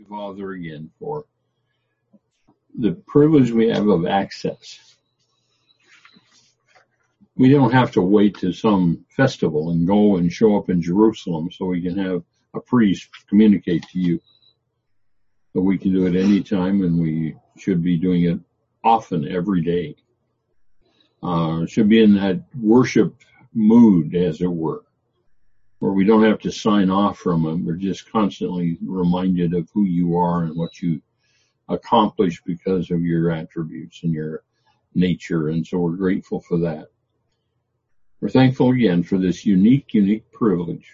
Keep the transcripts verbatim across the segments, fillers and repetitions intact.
Father again for the privilege we have of access. We don't have to wait to some festival and go and show up in Jerusalem so we can have a priest communicate to you. But we can do it anytime, and we should be doing it often, every day. Uh, should be in that worship mood, as it were, where we don't have to sign off from them. We're just constantly reminded of who you are and what you accomplish because of your attributes and your nature. And so we're grateful for that. We're thankful again for this unique, unique privilege.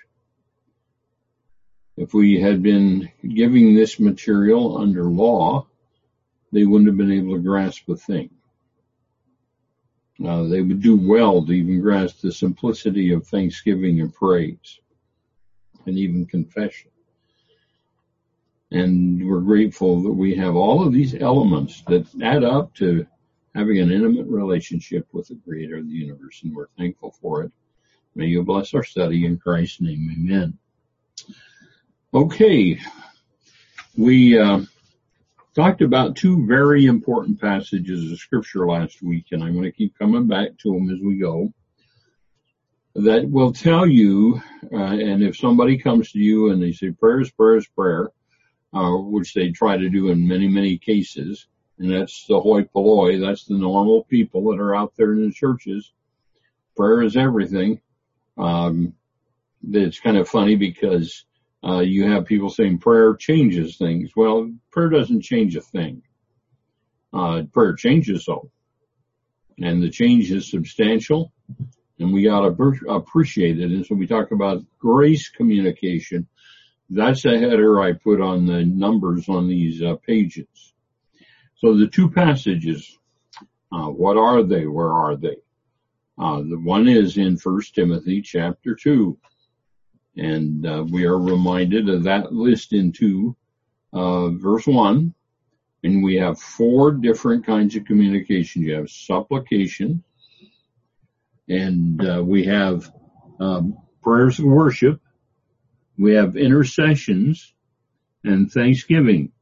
If we had been giving this material under law, they wouldn't have been able to grasp a thing. Uh, they would do well to even grasp the simplicity of thanksgiving and praise and even confession. And we're grateful that we have all of these elements that add up to having an intimate relationship with the Creator of the universe, and we're thankful for it. May you bless our study in Christ's name. Amen. Okay, we uh, talked about two very important passages of Scripture last week, and I'm going to keep coming back to them as we go. That will tell you, uh, and if somebody comes to you and they say prayer is prayer is prayer, uh, which they try to do in many, many cases, and that's the hoi polloi, that's the normal people that are out there in the churches. Prayer is everything. Um, it's kind of funny because uh, you have people saying prayer changes things. Well, prayer doesn't change a thing. Uh, prayer changes though. And the change is substantial, and we ought to appreciate it. And so we talk about grace communication. That's the header I put on the numbers on these uh, pages. So the two passages, uh, what are they? Where are they? Uh, the one is in First Timothy chapter two. And uh, we are reminded of that list in two, uh, verse one. And we have four different kinds of communication. You have supplication, and uh, we have um, prayers of worship. We have intercessions and thanksgiving.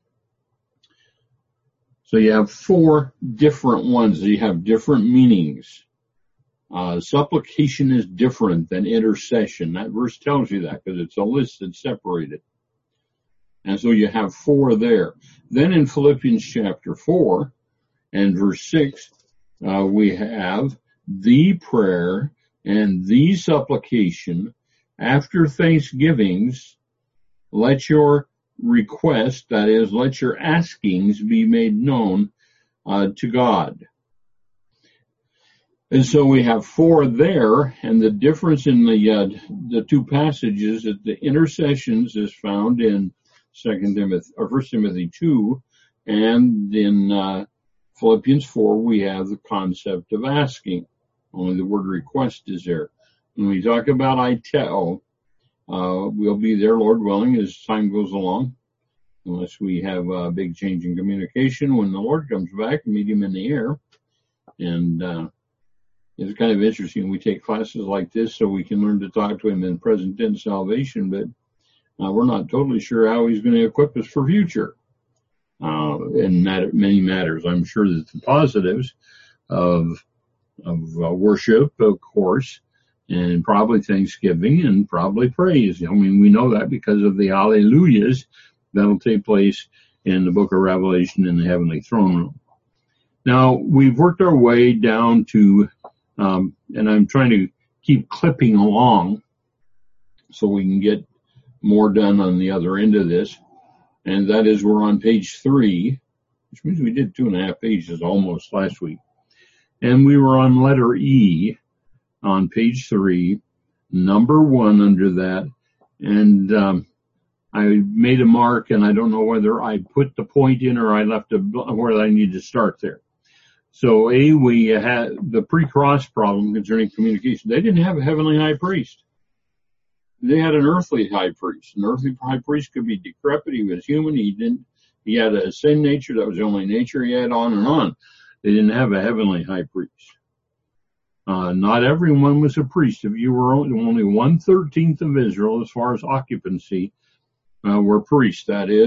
So you have four different ones. You have different meanings. Uh, supplication is different than intercession. That verse tells you that because it's a list that's separated. And so you have four there. Then in Philippians chapter four and verse six, uh, we have the prayer and the supplication. After thanksgivings, let your request, that is, let your askings be made known uh, to God. And so we have four there, and the difference in the uh, the two passages is the intercessions is found in Second Timothy or First Timothy two, and in uh, Philippians four we have the concept of asking. Only the word request is there. When we talk about aiteo, uh, we'll be there, Lord willing, as time goes along, unless we have a big change in communication when the Lord comes back and meet him in the air. And uh, it's kind of interesting. We take classes like this so we can learn to talk to him in present tense salvation, but uh, we're not totally sure how he's going to equip us for future. Uh, in matter, many matters, I'm sure that the positives of of uh, worship, of course, and probably thanksgiving and probably praise. I mean, we know that because of the hallelujahs that'll take place in the book of Revelation in the heavenly throne room. Now, we've worked our way down to, um, and I'm trying to keep clipping along so we can get more done on the other end of this, and that is we're on page three, which means we did two and a half pages almost last week. And we were on letter E on page three, number one under that. And um, I made a mark, and I don't know whether I put the point in or I left a, where I need to start there. So A, we had the pre-cross problem concerning communication. They didn't have a heavenly high priest. They had an earthly high priest. An earthly high priest could be decrepit. He was human. He didn't. He had a sin nature. That was the only nature he had, on and on. They didn't have a heavenly high priest. Uh, not everyone was a priest. If you were only, only one thirteenth of Israel, as far as occupancy, uh, were priests. That is,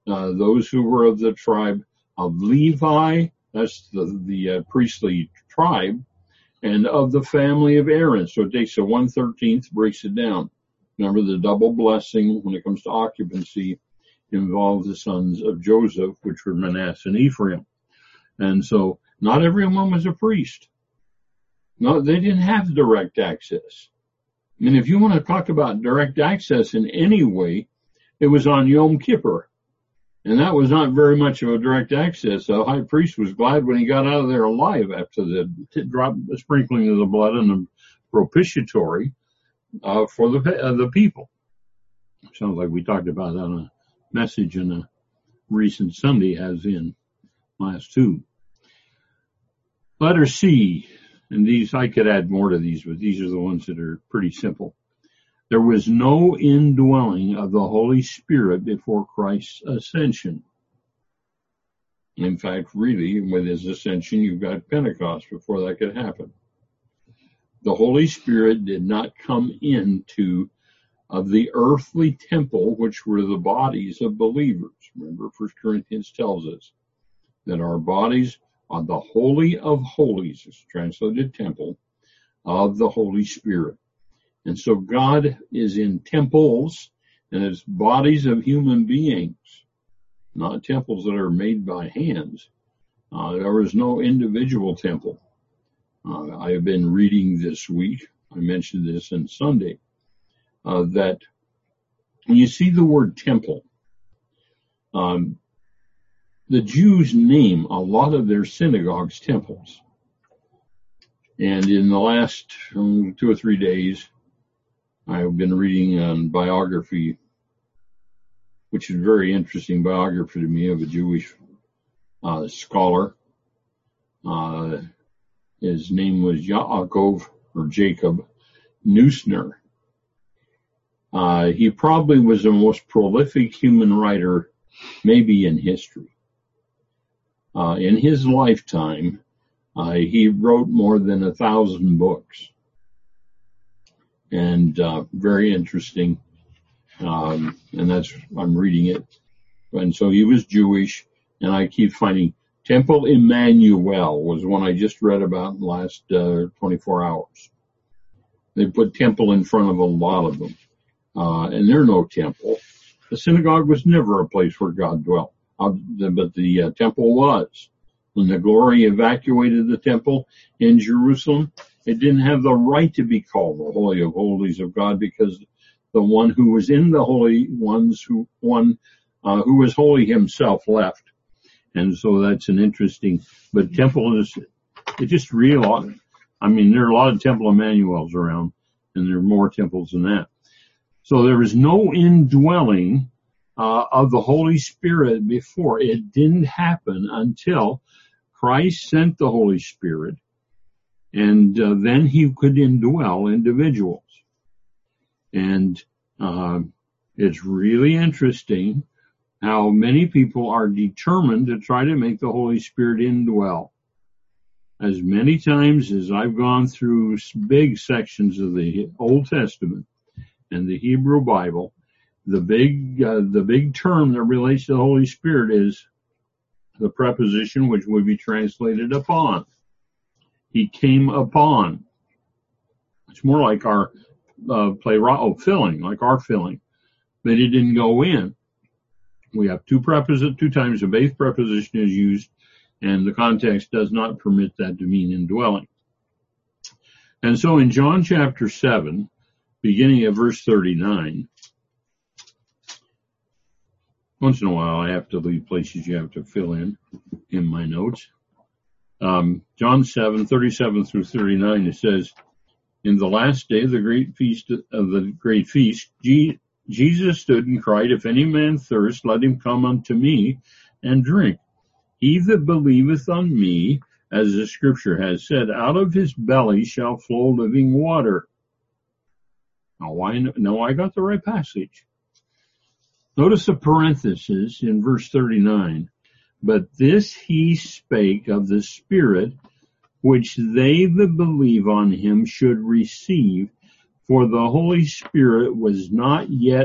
uh, those who were of the tribe of Levi, that's the, the uh, priestly tribe, and of the family of Aaron. So it takes a one thirteenth, breaks it down. Remember, the double blessing when it comes to occupancy involves the sons of Joseph, which were Manasseh and Ephraim. And so not everyone was a priest. No, they didn't have direct access. I mean, if you want to talk about direct access in any way, it was on Yom Kippur. And that was not very much of a direct access. The high priest was glad when he got out of there alive after the t- drop, the sprinkling of the blood and the propitiatory uh, for the uh, the people. Sounds like we talked about that on a message in a recent Sunday, as in last two. Letter C, and these, I could add more to these, but these are the ones that are pretty simple. There was no indwelling of the Holy Spirit before Christ's ascension. In fact, really, with his ascension, you've got Pentecost before that could happen. The Holy Spirit did not come into of the earthly temple, which were the bodies of believers. Remember, First Corinthians tells us that our bodies are the Holy of Holies, it's translated temple, of the Holy Spirit. And so God is in temples, and it's bodies of human beings, not temples that are made by hands. Uh, there is no individual temple. Uh, I have been reading this week, I mentioned this on Sunday, uh, that when you see the word temple, um, the Jews name a lot of their synagogues temples. And in the last um, two or three days, I've been reading on biography, which is a very interesting biography to me of a Jewish uh, scholar. Uh, his name was Yaakov, or Jacob, Neusner. Uh, he probably was the most prolific human writer, maybe in history. Uh, in his lifetime, uh, he wrote more than a thousand books. And uh, very interesting, um, and that's, I'm reading it. And so he was Jewish, and I keep finding Temple Emmanuel was one I just read about in the last uh, twenty-four hours. They put temple in front of a lot of them, uh, and they're no temple. The synagogue was never a place where God dwelt, uh, but the uh, temple was. When the glory evacuated the temple in Jerusalem, it didn't have the right to be called the Holy of Holies of God, because the one who was in the holy ones, who one uh, who was holy himself, left. And so that's an interesting, but temple is, it just real. I mean, there are a lot of Temple Emmanuels around, and there are more temples than that. So there was no indwelling uh, of the Holy Spirit before. It didn't happen until Christ sent the Holy Spirit, and uh, then he could indwell individuals. And uh, it's really interesting how many people are determined to try to make the Holy Spirit indwell. As many times as I've gone through big sections of the Old Testament and the Hebrew Bible, the big uh, the big term that relates to the Holy Spirit is the preposition which would be translated upon. He came upon. It's more like our uh, plerao, filling, like our filling, but he didn't go in. We have two prepositions, two times the base preposition is used, and the context does not permit that to mean indwelling. And so in John chapter seven, beginning at verse thirty-nine, once in a while I have to leave places you have to fill in, in my notes. Um, John seven, thirty-seven through thirty-nine, it says, in the last day of the great feast of the great feast, G- Jesus stood and cried, if any man thirst, let him come unto me and drink. He that believeth on me, as the scripture has said, out of his belly shall flow living water. Now, why? No, I got the right passage. Notice the parenthesis in verse thirty-nine. But this he spake of the Spirit, which they that believe on him should receive, for the Holy Spirit was not yet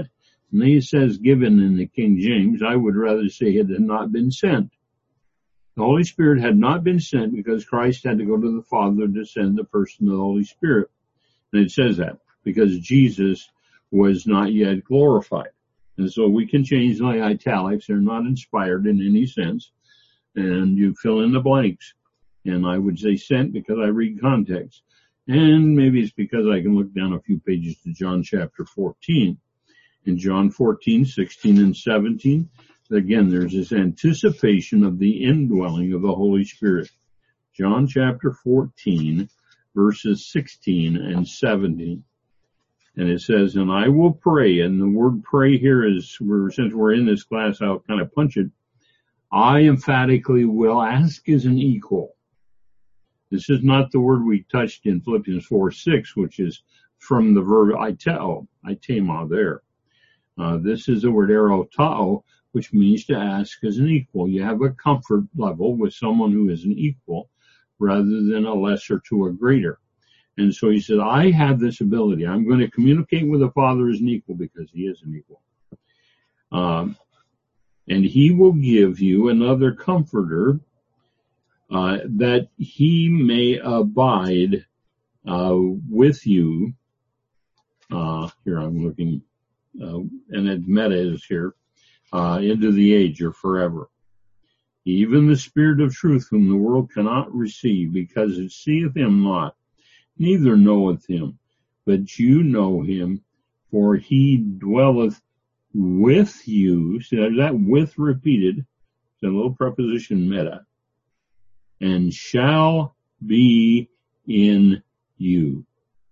And he says given in the King James. I would rather say it had not been sent. The Holy Spirit had not been sent because Christ had to go to the Father to send the person of the Holy Spirit. And it says that because Jesus was not yet glorified. And so we can change the italics. They're not inspired in any sense. And you fill in the blanks. And I would say sent because I read context. And maybe it's because I can look down a few pages to John chapter fourteen. In John fourteen, sixteen, and seventeen, again, there's this anticipation of the indwelling of the Holy Spirit. John chapter fourteen, verses sixteen and seventeen. And it says, and I will pray, and the word pray here is, we're, since we're in this class, I'll kind of punch it. I emphatically will ask as an equal. This is not the word we touched in Philippians four six, which is from the verb iteo, itema there. Uh, this is the word erotao, which means to ask as an equal. You have a comfort level with someone who is an equal rather than a lesser to a greater. And so he said, I have this ability. I'm going to communicate with the Father as an equal because he is an equal. Um, and he will give you another comforter uh, that he may abide uh, with you. Uh, here I'm looking, uh, and it meta is here, uh, into the age or forever. Even the Spirit of truth whom the world cannot receive because it seeth him not, neither knoweth him, but you know him, for he dwelleth with you. See, there's that with repeated. It's a little preposition meta. And shall be in you.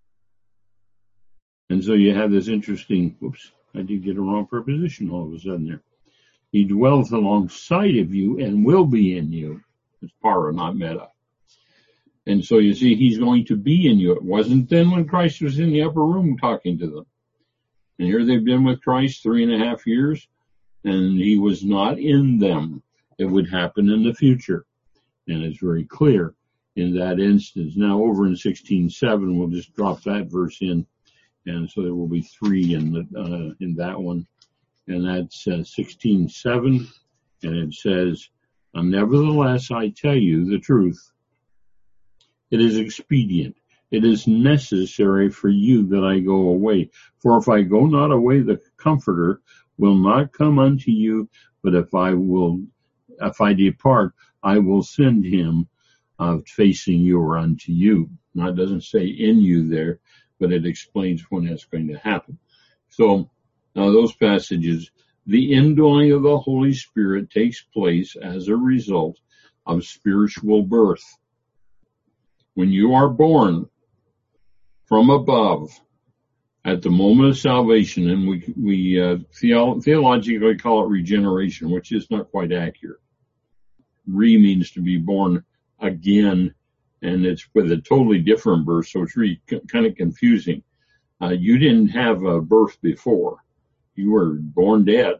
And so you have this interesting, whoops, I did get a wrong preposition all of a sudden there. He dwelleth alongside of you and will be in you. It's para, not meta. And so you see, he's going to be in you. It wasn't then when Christ was in the upper room talking to them. And here they've been with Christ three and a half years, and he was not in them. It would happen in the future. And it's very clear in that instance. Now over in sixteen seven, we'll just drop that verse in. And so there will be three in the, uh, in that one. And that's uh, sixteen seven. And it says, nevertheless, I tell you the truth. It is expedient. It is necessary for you that I go away. For if I go not away, the Comforter will not come unto you. But if I will, if I depart, I will send him uh, facing you or unto you. Now, it doesn't say in you there, but it explains when that's going to happen. So, now those passages, the indwelling of the Holy Spirit takes place as a result of spiritual birth. When you are born from above at the moment of salvation, and we we uh, theo- theologically call it regeneration, which is not quite accurate. Re means to be born again, and it's with a totally different birth, so it's really c- kind of confusing. Uh, you didn't have a birth before. You were born dead.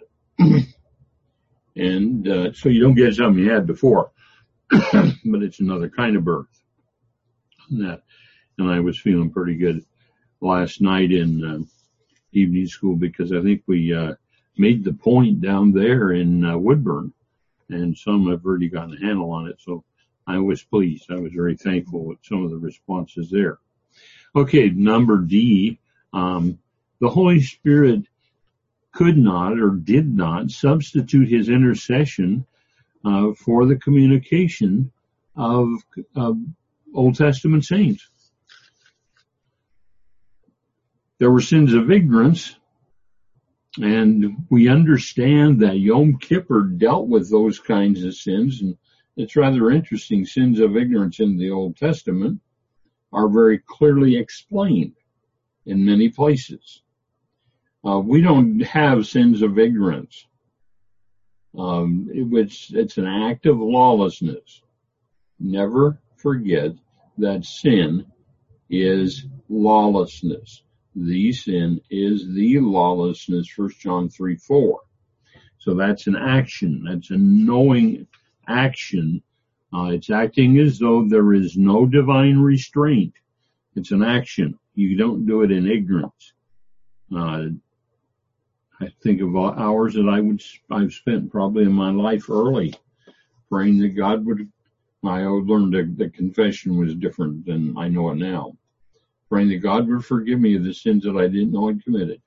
and uh, so you don't get something you had before, but it's another kind of birth. And, that, and I was feeling pretty good last night in uh, evening school because I think we uh, made the point down there in uh, Woodburn, and some have already gotten a handle on it. So I was pleased. I was very thankful with some of the responses there. Okay, number D, um, the Holy Spirit could not or did not substitute his intercession uh, for the communication of, of Old Testament saints. There were sins of ignorance, and we understand that Yom Kippur dealt with those kinds of sins, and it's rather interesting. Sins of ignorance in the Old Testament are very clearly explained in many places. Uh, we don't have sins of ignorance. Um, it, it's, it's an act of lawlessness. Never forget that sin is lawlessness. The sin is the lawlessness, First John three four. So that's an action. That's a knowing action. Uh, it's acting as though there is no divine restraint. It's an action. You don't do it in ignorance. Uh, I think of hours that I would I've spent probably in my life early praying that God would. I learned that the confession was different than I know it now. Praying that God would forgive me of the sins that I didn't know I'd committed.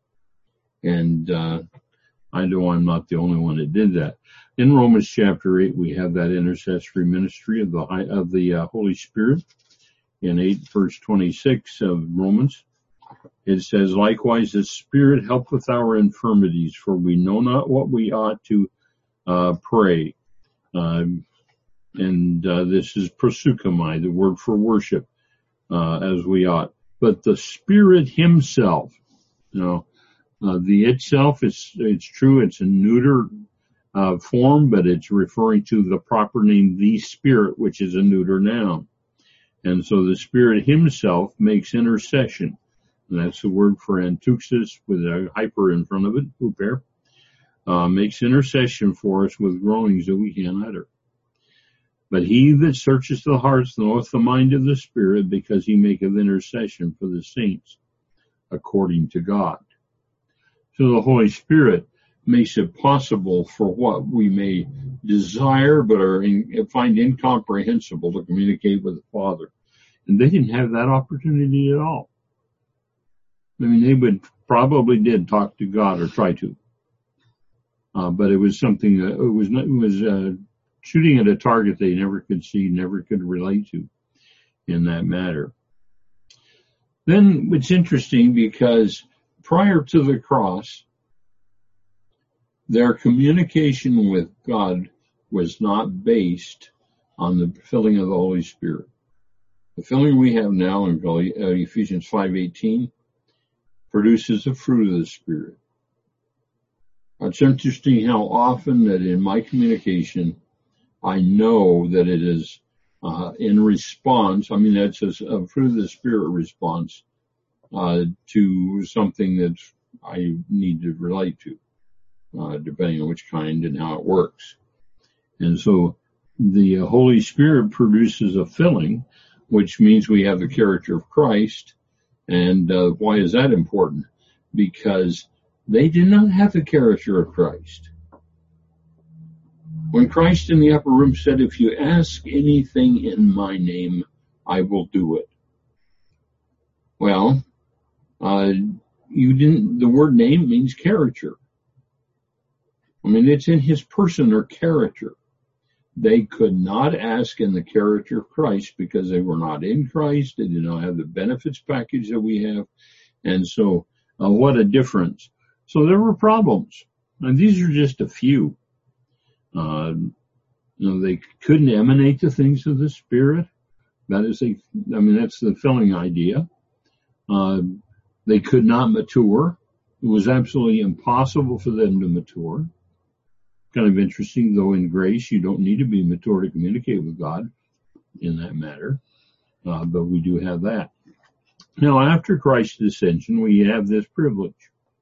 And uh, I know I'm not the only one that did that. In Romans chapter eight, we have that intercessory ministry of the of the uh, Holy Spirit. In eight verse twenty-six of Romans, it says, "Likewise, the Spirit helpeth our infirmities, for we know not what we ought to uh, pray." Uh, and uh, this is proseuchomai, the word for worship, uh, as we ought. But the Spirit Himself, you know, uh, the itself is it's true, it's a neuter uh, form, but it's referring to the proper name, the Spirit, which is a neuter noun. And so the Spirit Himself makes intercession. And that's the word for antuxis with a hyper in front of it, huper, uh, makes intercession for us with groanings that we can't utter. But He that searches the hearts knoweth the mind of the Spirit, because He maketh intercession for the saints according to God. So the Holy Spirit makes it possible for what we may desire but are in, find incomprehensible to communicate with the Father. And they didn't have that opportunity at all. I mean, they would probably did talk to God or try to, uh, but it was something that it was it was uh, shooting at a target they never could see, never could relate to in that matter. Then it's interesting because prior to the cross, their communication with God was not based on the filling of the Holy Spirit. The filling we have now in Ephesians five eighteen produces the fruit of the Spirit. It's interesting how often that in my communication, I know that it is uh, in response, I mean, that's a, a fruit of the Spirit response uh, to something that I need to relate to, uh, depending on which kind and how it works. And so the Holy Spirit produces a filling, which means we have the character of Christ. And uh, why is that important? Because they did not have the character of Christ. When Christ in the upper room said, "If you ask anything in my name, I will do it." Well, uh, you didn't, the word name means character. I mean, it's in His person or character. They could not ask in the character of Christ because they were not in Christ. They did not have the benefits package that we have. And so, uh, what a difference. So there were problems. And these are just a few. Uh, you know, they couldn't emanate the things of the Spirit. That is, they, I mean, that's the filling idea. Uh, they could not mature. It was absolutely impossible for them to mature. Kind of interesting, though, in grace, you don't need to be mature to communicate with God in that matter, uh, but we do have that. Now, after Christ's ascension, we have this privilege.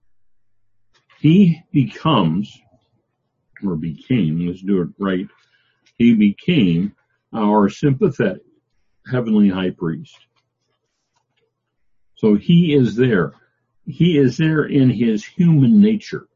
He becomes, or became, let's do it right, He became our sympathetic heavenly high priest. So He is there. He is there in His human nature.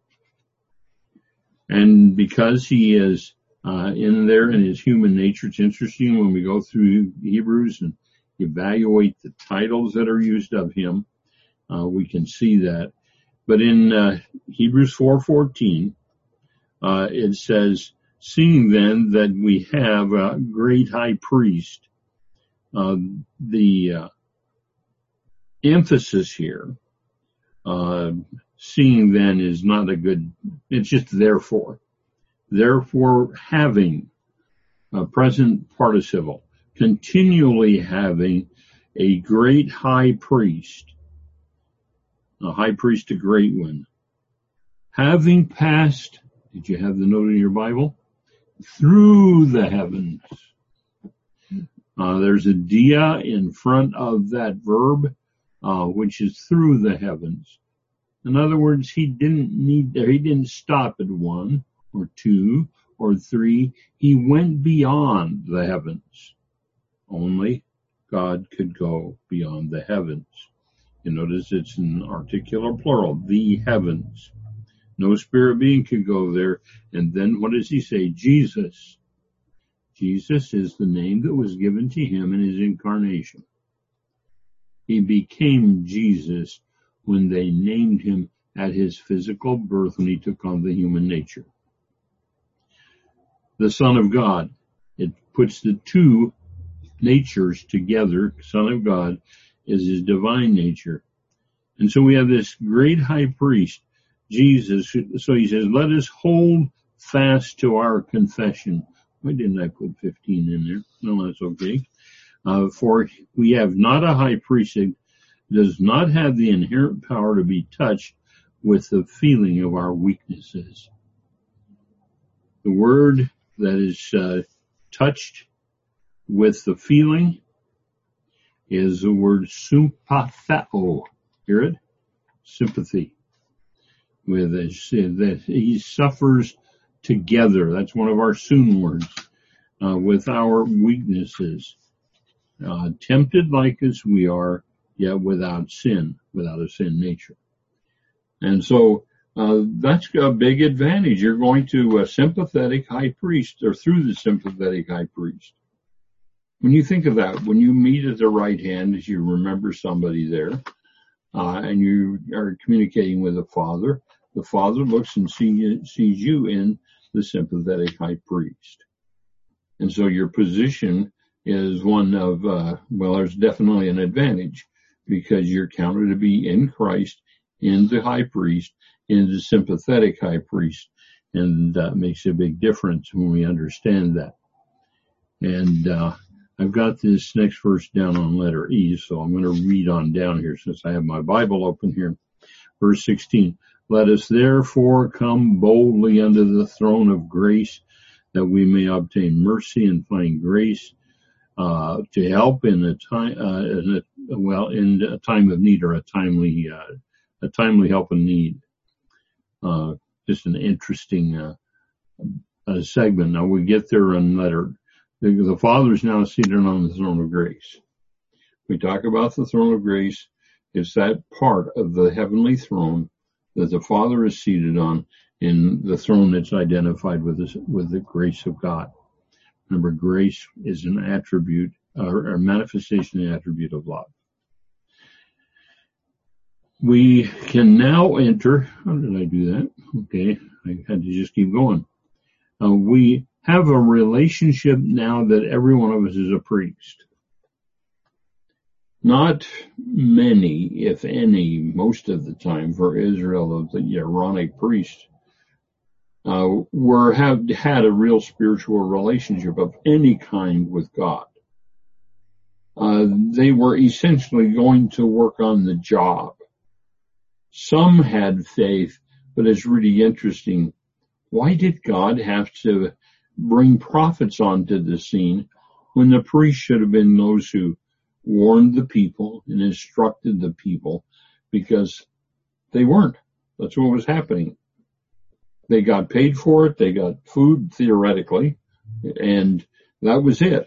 And because He is uh, in there in His human nature, it's interesting when we go through Hebrews and evaluate the titles that are used of Him, uh, we can see that. But in uh, Hebrews four fourteen, uh, it says, "Seeing then that we have a great high priest," uh, the uh, emphasis here, uh, seeing then is not a good, it's just therefore. Therefore having, a present participle, continually having a great high priest, a high priest, a great one, having passed, did you have the note in your Bible? Through the heavens. Uh, there's a dia in front of that verb, uh, which is through the heavens. In other words, He didn't need, He didn't stop at one or two or three. He went beyond the heavens. Only God could go beyond the heavens. You notice it's an articular plural, the heavens. No spirit being could go there. And then what does he say? Jesus. Jesus is the name that was given to him in his incarnation. He became Jesus when they named him at his physical birth, when he took on the human nature. The Son of God. It puts the two natures together. Son of God is his divine nature. And so we have this great high priest, Jesus. So he says, let us hold fast to our confession. Why didn't I put fifteen in there? No, that's okay. Uh, for we have not a high priest that does not have the inherent power to be touched with the feeling of our weaknesses. The word that is uh, touched with the feeling is the word sympatheo. Hear it? Sympathy. With a, that he suffers together. That's one of our soon words. Uh, with our weaknesses. Uh, tempted like as we are, yet without sin, without a sin nature. And so uh, that's a big advantage. You're going to a sympathetic high priest, or through the sympathetic high priest. When you think of that, when you meet at the right hand, as you remember somebody there, uh, and you are communicating with the Father, the Father looks and see, sees you in the sympathetic high priest. And so your position is one of, uh, well, there's definitely an advantage because you're counted to be in Christ, in the high priest, in the sympathetic high priest. And that makes a big difference when we understand that. And, uh, I've got this next verse down on letter E, so I'm going to read on down here since I have my Bible open here. Verse sixteen, let us therefore come boldly unto the throne of grace that we may obtain mercy and find grace uh, to help in a time, uh, in a, well, in a time of need or a timely, uh, a timely help and need. Uh, just an interesting uh, uh, segment. Now we get there in letter. The, the Father is now seated on the throne of grace. We talk about the throne of grace. It's that part of the heavenly throne that the Father is seated on, in the throne that's identified with this, with the grace of God. Remember, grace is an attribute, or a manifestation, an attribute of love. We can now enter. How did I do that? Okay, I had to just keep going. Uh, we have a relationship now that every one of us is a priest. Not many, if any, most of the time for Israel of the Aaronic priest, uh, were have had a real spiritual relationship of any kind with God. Uh, they were essentially going to work on the job. Some had faith, but it's really interesting. Why did God have to bring prophets onto the scene when the priests should have been those who warned the people and instructed the people? Because they weren't. That's what was happening. They got paid for it. They got food, theoretically, and that was it.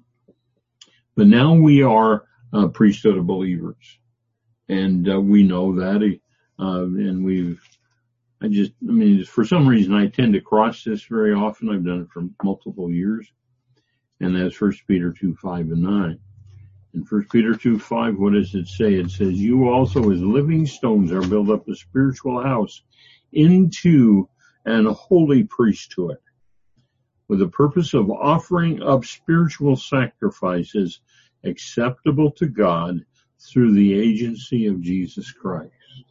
But now we are a priesthood of believers, and uh, we know that, uh, and we've, I just, I mean, for some reason I tend to cross this very often. I've done it for multiple years, and that's First Peter two, five, and nine. In First Peter two, five, what does it say? It says, you also as living stones are built up a spiritual house into an holy priesthood, with the purpose of offering up spiritual sacrifices acceptable to God through the agency of Jesus Christ.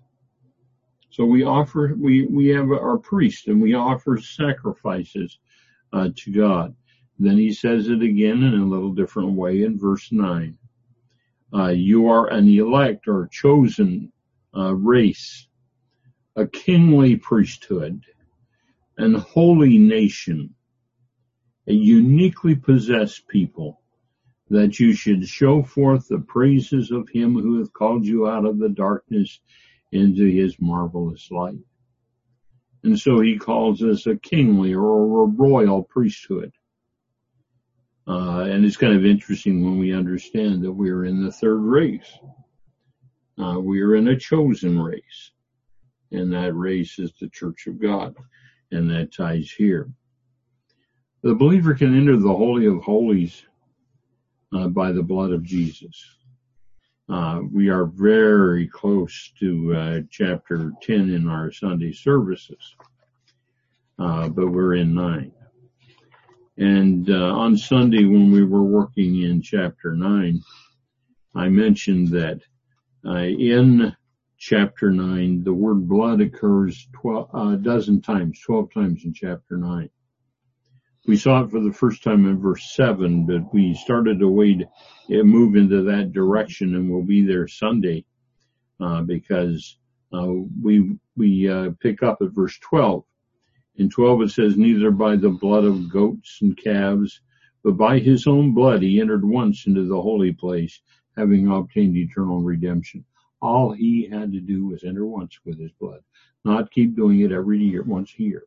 So we offer, we, we have our priest, and we offer sacrifices uh, to God. Then he says it again in a little different way in verse nine. Uh, you are an elect or chosen uh, race, a kingly priesthood, an holy nation, a uniquely possessed people, that you should show forth the praises of him who hath called you out of the darkness into his marvelous light. And so he calls us a kingly or a royal priesthood. Uh, and it's kind of interesting when we understand that we're in the third race. Uh, we are in a chosen race. and that race is the church of God, and that ties here. The believer can enter the Holy of Holies uh, by the blood of Jesus. Uh, we are very close to uh, chapter ten in our Sunday services, uh, but we're in nine. And uh, on Sunday, when we were working in chapter nine, I mentioned that uh, in chapter nine, the word blood occurs twelve, a dozen times, twelve times in chapter nine. We saw it for the first time in verse seven, but we started to wade, move into that direction, and we'll be there Sunday uh, because uh, we we uh, pick up at verse twelve. In twelve it says, neither by the blood of goats and calves, but by his own blood he entered once into the holy place, having obtained eternal redemption. All he had to do was enter once with his blood, not keep doing it every year, once a year.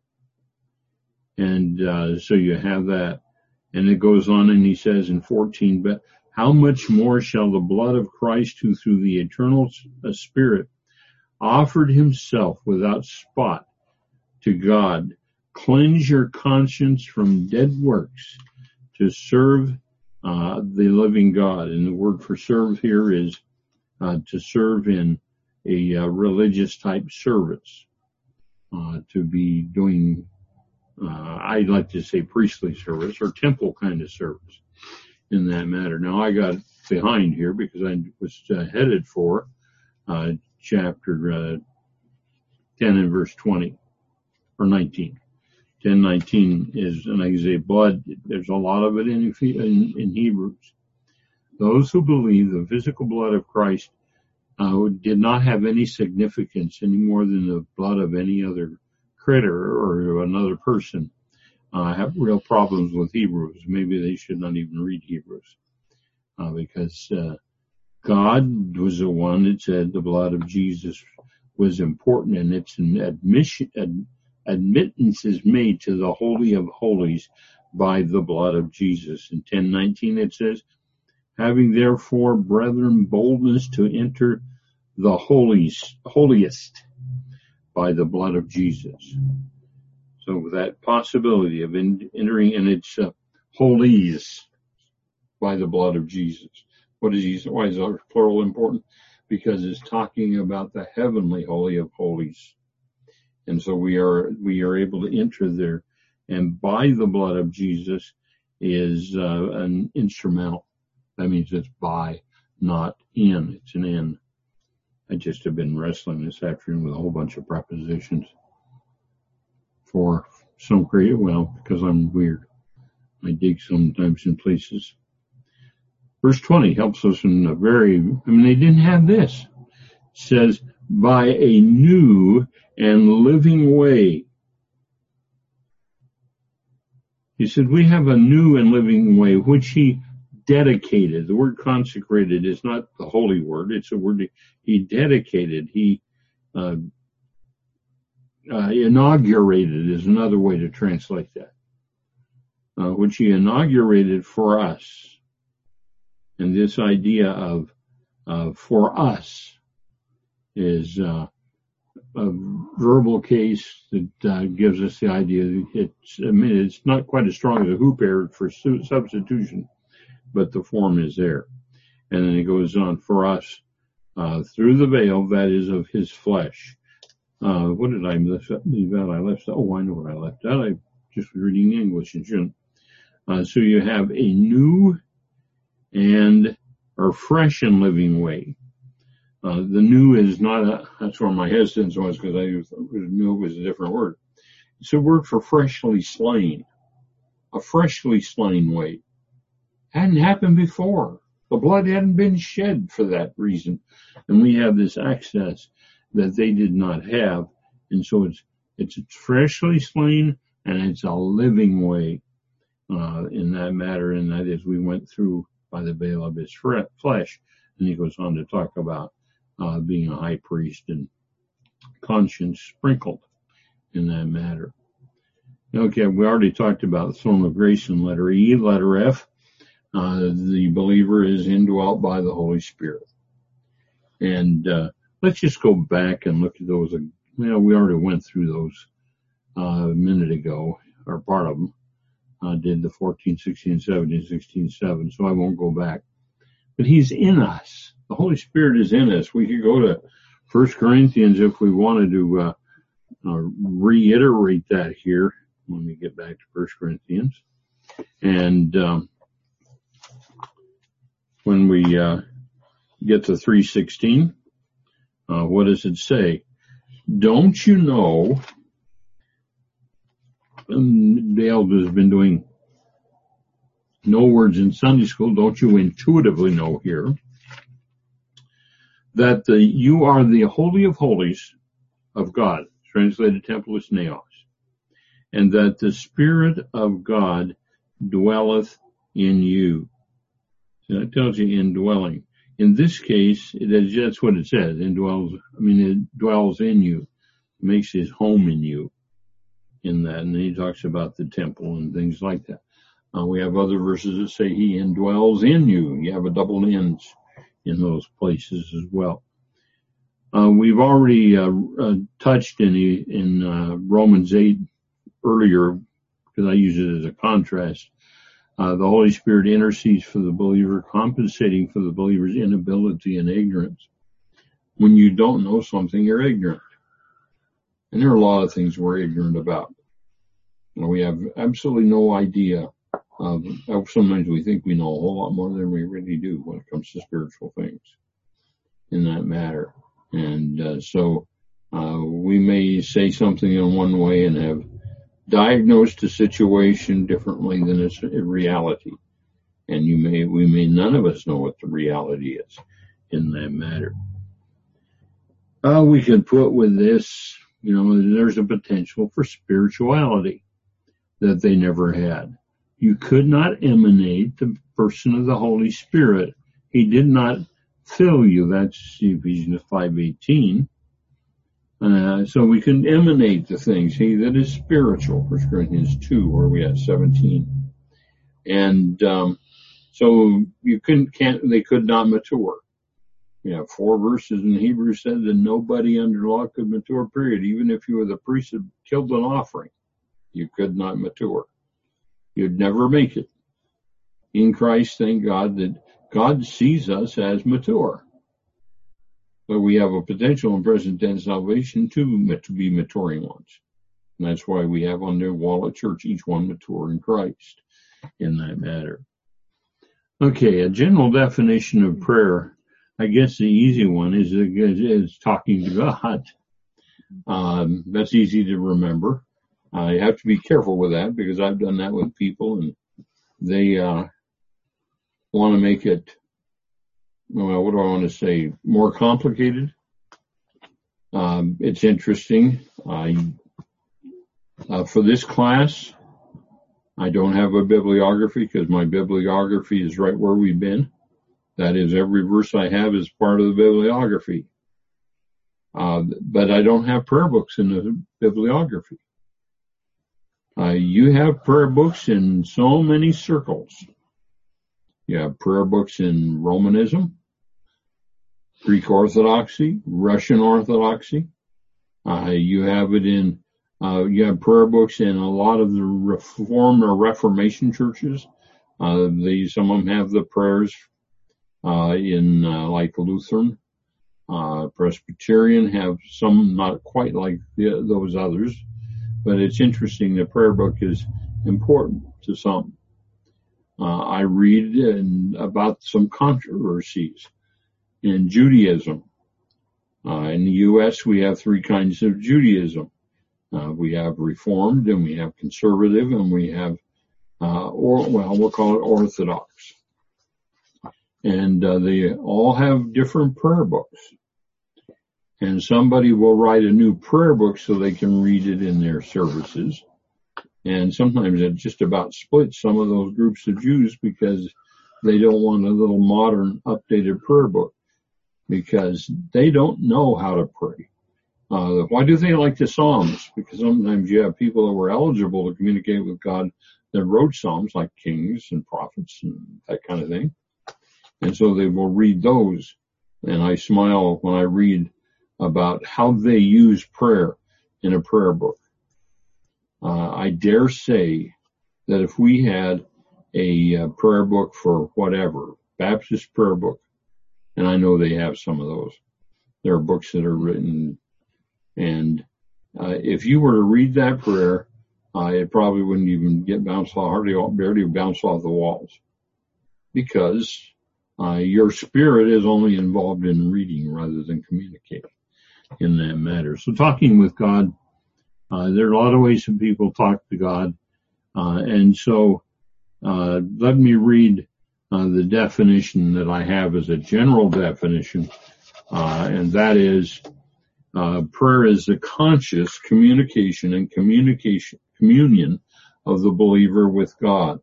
And uh, so you have that. And it goes on and he says in fourteen, but how much more shall the blood of Christ, who through the eternal Spirit offered himself without spot to God, cleanse your conscience from dead works to serve uh, the living God. And the word for serve here is uh, to serve in a uh, religious type service, uh, to be doing Uh, I'd like to say priestly service or temple kind of service in that matter. Now I got behind here because I was uh, headed for uh, chapter uh, ten and verse twenty or nineteen. ten nineteen is, and I say blood, there's a lot of it in, in, in Hebrews. Those who believe the physical blood of Christ uh, did not have any significance any more than the blood of any other critter or another person uh, have real problems with Hebrews. Maybe they should not even read Hebrews uh, because uh, God was the one that said the blood of Jesus was important, and it's an admission, ad, admittance is made to the Holy of Holies by the blood of Jesus. In ten nineteen it says, having therefore, brethren, boldness to enter the holies, holiest by the blood of Jesus. So that possibility of in, entering, and it's uh, holies by the blood of Jesus. What is he? Why is our plural important? Because it's talking about the heavenly Holy of Holies. And so we are, we are able to enter there, and by the blood of Jesus is uh, an instrumental. That means it's by, not in. It's an in. I just have been wrestling this afternoon with a whole bunch of prepositions for some creative, well, because I'm weird. I dig sometimes in places. Verse twenty helps us in a very, I mean, they didn't have this. It says, by a new and living way. He said, we have a new and living way, which he dedicated. The word consecrated is not the holy word. It's a word he dedicated. He uh, uh, inaugurated is another way to translate that, uh, which he inaugurated for us. And this idea of uh, for us is uh, a verbal case that uh, gives us the idea that it's, I mean, it's not quite as strong as a hoop error for su- substitution, but the form is there. And then it goes on, for us, uh, through the veil, that is of his flesh. Uh, what did I leave out? I left, oh, I know what I left out. I just was reading English and shouldn't. Uh, so you have a new and, or fresh and living way. Uh, the new is not a, that's where my hesitance was, because I knew it was a different word. It's a word for freshly slain. A freshly slain way. Hadn't happened before. The blood hadn't been shed for that reason. And we have this access that they did not have. And so it's, it's freshly slain, and it's a living way, uh, in that matter. And that is, we went through by the veil of his flesh. And he goes on to talk about, uh, being a high priest and conscience sprinkled in that matter. Okay. We already talked about the throne of grace in letter E. Letter F. Uh, the believer is indwelt by the Holy Spirit. And uh, let's just go back and look at those well, we already went through those uh, a minute ago, or part of them. Uh, did the fourteen, sixteen, seventeen, sixteen, seven, so I won't go back. But he's in us. The Holy Spirit is in us. We could go to First Corinthians if we wanted to uh, uh, reiterate that here. Let me get back to First Corinthians. And um, when we uh, get to three sixteen, uh, what does it say? Don't you know, and the elders have been doing no words in Sunday school, don't you intuitively know here, that the, you are the Holy of Holies of God, translated Tempelus Naos, and that the Spirit of God dwelleth in you. So that tells you indwelling. In this case, it is, that's what it says, indwells, I mean, it dwells in you, makes his home in you in that, and then he talks about the temple and things like that. Uh, we have other verses that say he indwells in you. You have a double ends in those places as well. Uh, we've already uh, uh, touched in, in uh, Romans eight earlier, because I use it as a contrast. Uh, the Holy Spirit intercedes for the believer, compensating for the believer's inability and ignorance. When you don't know something, you're ignorant. And there are a lot of things we're ignorant about. We have absolutely no idea. Uh, sometimes we think we know a whole lot more than we really do when it comes to spiritual things in that matter. And uh, so uh, we may say something in one way and have diagnosed a situation differently than it's in reality. And you may, we may, none of us know what the reality is in that matter. Uh, we can put with this, you know, there's a potential for spirituality that they never had. You could not emanate the person of the Holy Spirit. He did not fill you. That's Ephesians five eighteen. Uh, so we can emanate the things. He that is spiritual, First Corinthians two, where we at seventeen. And um, so you couldn't, can't, they could not mature. You have four verses in Hebrews said that nobody under law could mature, period. Even if you were the priest that killed an offering, you could not mature. You'd never make it. In Christ, thank God that God sees us as mature. But we have a potential in present tense salvation to, to be maturing ones. And that's why we have on the wall at church, each one mature in Christ in that matter. Okay, a general definition of prayer. I guess the easy one is, is talking to God. Um, that's easy to remember. I have to be careful with that because I've done that with people and they uh, want to make it, well, what do I want to say, more complicated. Um, it's interesting. I, uh, for this class, I don't have a bibliography because my bibliography is right where we've been. That is, every verse I have is part of the bibliography. Uh, but I don't have prayer books in the bibliography. Uh, you have prayer books in so many circles. You have prayer books in Romanism, Greek Orthodoxy, Russian Orthodoxy. Uh, you have it in, uh, you have prayer books in a lot of the Reformed or Reformation churches. Uh, they, some of them have the prayers, uh, in, uh, like Lutheran, uh, Presbyterian have some not quite like the, those others. But it's interesting, the prayer book is important to some. Uh, I read in, about some controversies in Judaism. Uh, in the U S, we have three kinds of Judaism. Uh, we have Reformed, and we have Conservative, and we have, uh, or well, we'll call it Orthodox. And uh, they all have different prayer books. And somebody will write a new prayer book so they can read it in their services. And sometimes it just about splits some of those groups of Jews because they don't want a little modern, updated prayer book because they don't know how to pray. Uh, why do they like the Psalms? Because sometimes you have people that were eligible to communicate with God that wrote Psalms like kings and prophets and that kind of thing. And so they will read those. And I smile when I read about how they use prayer in a prayer book. Uh, I dare say that if we had a uh, prayer book for whatever, Baptist prayer book, and I know they have some of those. There are books that are written, and uh, if you were to read that prayer, uh, it probably wouldn't even get bounced off, hardly barely bounce off the walls, because uh, your spirit is only involved in reading rather than communicating in that matter. So talking with God, uh, there are a lot of ways that people talk to God, uh, and so uh, let me read uh, the definition that I have as a general definition, uh, and that is uh, prayer is the conscious communication and communication communion of the believer with God.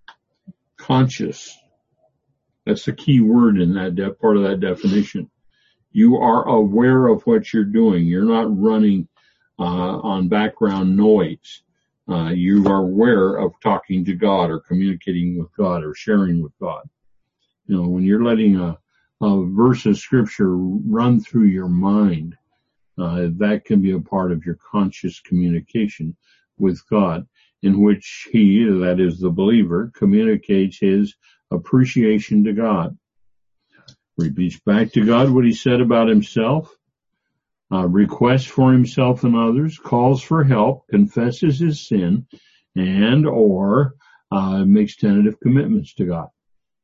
Conscious. That's the key word in that de- part of that definition. You are aware of what you're doing. You're not running uh, on background noise. Uh, you are aware of talking to God or communicating with God or sharing with God. You know, when you're letting a, a verse of scripture run through your mind, uh, that can be a part of your conscious communication with God, in which he, that is the believer, communicates his appreciation to God. Repeats back to God what he said about himself, uh, requests for himself and others, calls for help, confesses his sin, and or uh, makes tentative commitments to God.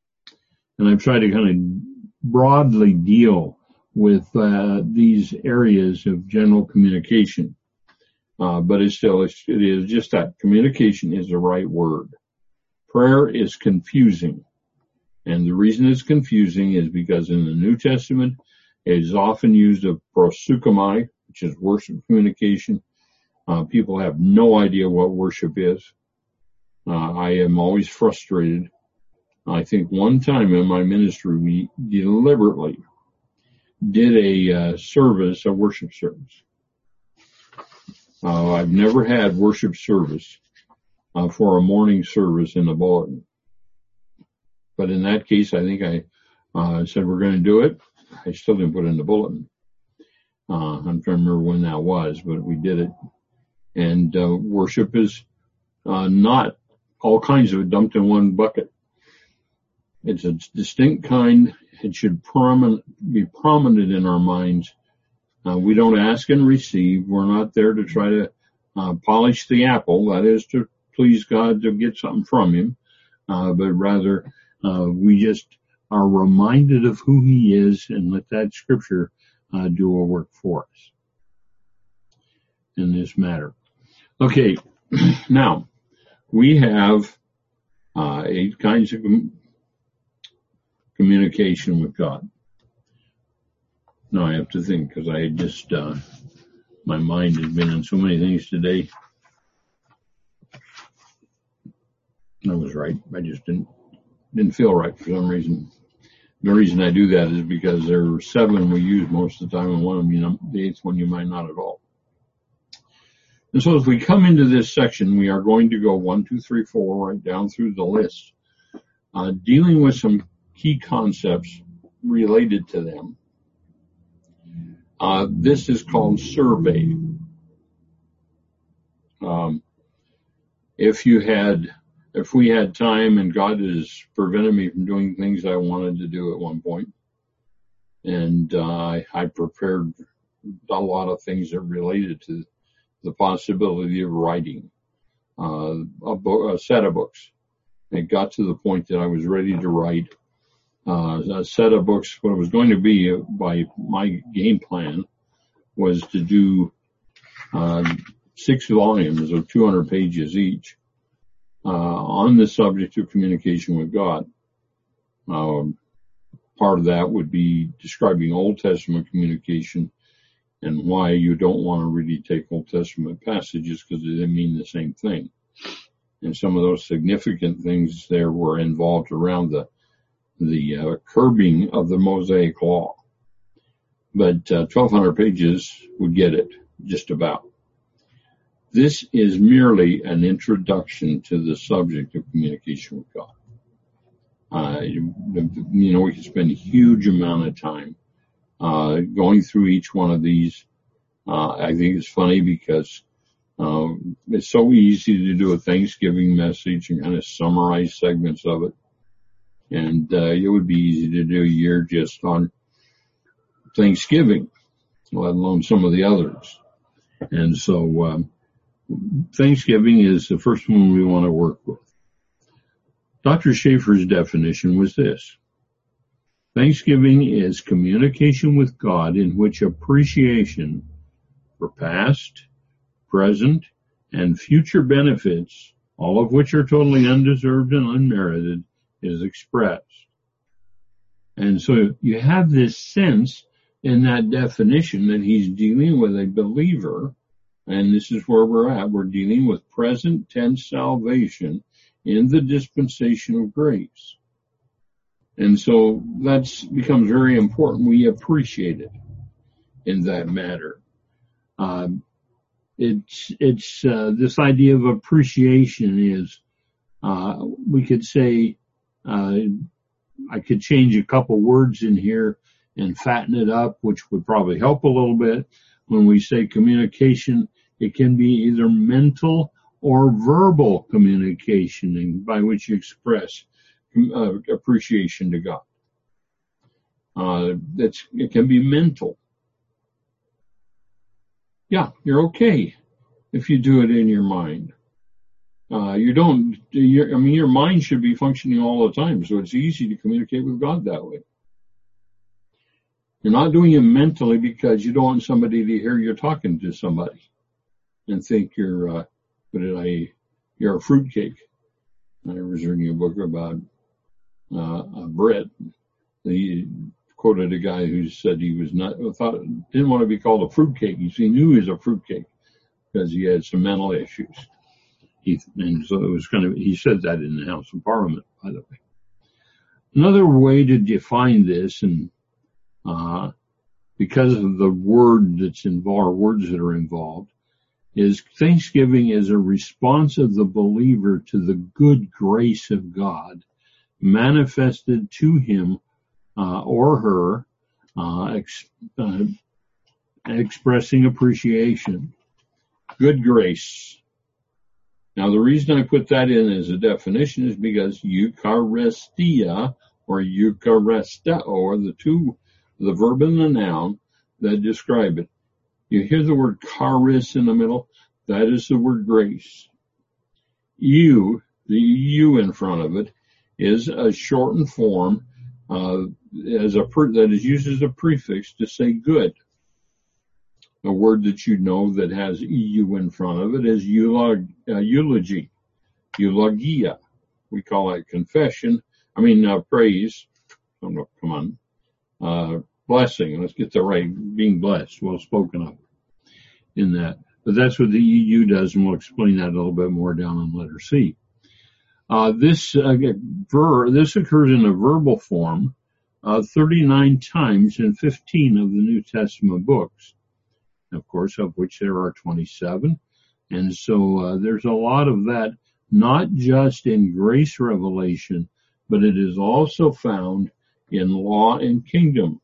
And I've tried to kind of broadly deal with uh, these areas of general communication, uh, but it's still it is just that communication is the right word. Prayer is confusing. And the reason it's confusing is because in the New Testament, it is often used of proseuchomai, which is worship communication. Uh, people have no idea what worship is. Uh, I am always frustrated. I think one time in my ministry, we deliberately did a uh, service, a worship service. Uh, I've never had worship service uh, for a morning service in the bulletin. But in that case, I think I uh, said we're going to do it. I still didn't put it in the bulletin. Uh, I'm trying to remember when that was, but we did it. And uh, worship is uh, not all kinds of it dumped in one bucket. It's a distinct kind. It should prominent, be prominent in our minds. Uh, we don't ask and receive. We're not there to try to uh, polish the apple. That is to please God, to get something from him. Uh, but rather, Uh, we just are reminded of who he is and let that scripture uh, do a work for us in this matter. Okay, now we have uh, eight kinds of com- communication with God. Now I have to think because I had just, uh, my mind has been on so many things today. I was right. I just didn't. Didn't feel right for some reason. The reason I do that is because there are seven we use most of the time, and one of them, you know, the eighth one you might not at all. And so as we come into this section, we are going to go one, two, three, four, right down through the list, uh, dealing with some key concepts related to them. Uh, this is called survey. Um, if you had If we had time, and God has prevented me from doing things I wanted to do at one point, and uh, I prepared a lot of things that related to the possibility of writing uh, a, book, a set of books. It got to the point that I was ready to write uh, a set of books. What it was going to be, by my game plan, was to do uh, six volumes of two hundred pages each. Uh, on the subject of communication with God. Um, part of that would be describing Old Testament communication and why you don't want to really take Old Testament passages because they mean the same thing. And some of those significant things there were involved around the the uh, curbing of the Mosaic Law. But uh, twelve hundred pages would get it, just about. This is merely an introduction to the subject of communication with God. Uh, you, you know, we can spend a huge amount of time uh, going through each one of these. Uh, I think it's funny because um, it's so easy to do a Thanksgiving message and kind of summarize segments of it. And uh, it would be easy to do a year just on Thanksgiving, let alone some of the others. And so um, Thanksgiving is the first one we want to work with. Doctor Schaeffer's definition was this: Thanksgiving is communication with God in which appreciation for past, present, and future benefits, all of which are totally undeserved and unmerited, is expressed. And so you have this sense in that definition that he's dealing with a believer, and this is where we're at. We're dealing with present tense salvation in the dispensation of grace. And so that's becomes very important. We appreciate it in that matter. Um, it's, it's, uh, this idea of appreciation is, uh, we could say, uh, I could change a couple words in here and fatten it up, which would probably help a little bit. When we say communication, it can be either mental or verbal communication by which you express uh, appreciation to God. Uh, that's, it can be mental. Yeah, you're okay if you do it in your mind. Uh, you don't, I mean, your mind should be functioning all the time, so it's easy to communicate with God that way. You're not doing it mentally because you don't want somebody to hear you're talking to somebody and think you're, uh, what did I, you're a fruitcake. I was reading a book about uh, a Brit. He quoted a guy who said he was not, thought, didn't want to be called a fruitcake. He knew he was a fruitcake because he had some mental issues. He, and so it was kind of, he said that in the House of Parliament, by the way. Another way to define this, and uh, because of the word that's involved, words that are involved, is Thanksgiving is a response of the believer to the good grace of God manifested to him uh, or her, uh, ex, uh, expressing appreciation. Good grace. Now, the reason I put that in as a definition is because Eucharistia or Eucharisteo are the two, the verb and the noun that describe it. You hear the word charis in the middle? That is the word grace. Eu, the U in front of it, is a shortened form uh, as a per, that is used as a prefix to say good. A word that you know that has E U in front of it is eulog, uh, eulogy, eulogia. We call that confession. I mean, uh, praise. Oh, no, come on. Uh, blessing. Let's get the right. Being blessed. Well spoken of in that. But that's what the E U does, and we'll explain that a little bit more down on letter C. Uh, this, uh, ver, this occurs in a verbal form, uh, thirty-nine times in fifteen of the New Testament books. Of course, of which there are twenty-seven. And so uh, there's a lot of that, not just in grace revelation, but it is also found in law and kingdom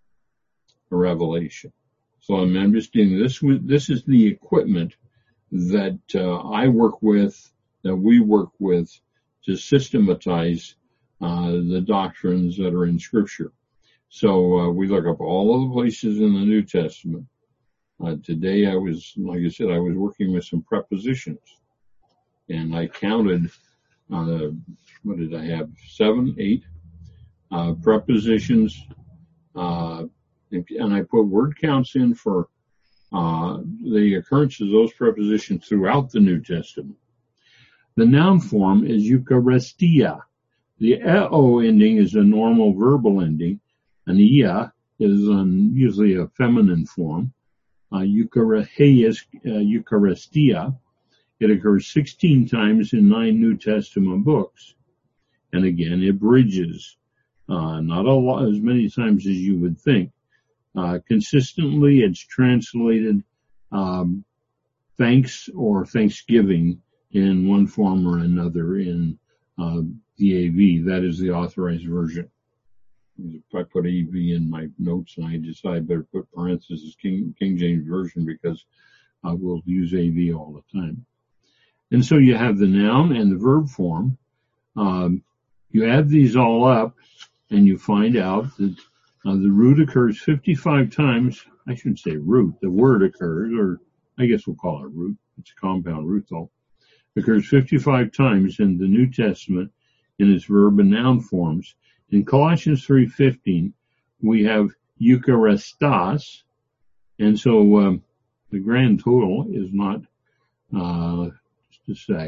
revelation. So I'm understanding this. This is the equipment that uh, I work with, that we work with to systematize uh, the doctrines that are in Scripture. So uh, we look up all of the places in the New Testament. Uh, today I was, like I said, I was working with some prepositions, and I counted, uh, what did I have, seven, eight, uh, prepositions, uh, and, and I put word counts in for, uh, the occurrence of those prepositions throughout the New Testament. The noun form is Eucharistia. The E-O ending is a normal verbal ending, and the ia is um, usually a feminine form. Uh, Eucharistia, uh, Eucharistia. It occurs sixteen times in nine New Testament books. And again, it bridges, uh, not a lot, as many times as you would think. Uh, consistently, it's translated, um, thanks or thanksgiving in one form or another in, uh, the A V. That is the authorized version. I put E V in my notes, and I decided I better put parentheses King, King James Version because I will use A V all the time. And so you have the noun and the verb form. Um, you add these all up, and you find out that uh, the root occurs fifty-five times. I shouldn't say root. The word occurs, or I guess we'll call it root. It's a compound root, though. Occurs fifty-five times in the New Testament in its verb and noun forms. In Colossians three fifteen, we have Eucharistos, and so um, the grand total is not, uh, just a sec,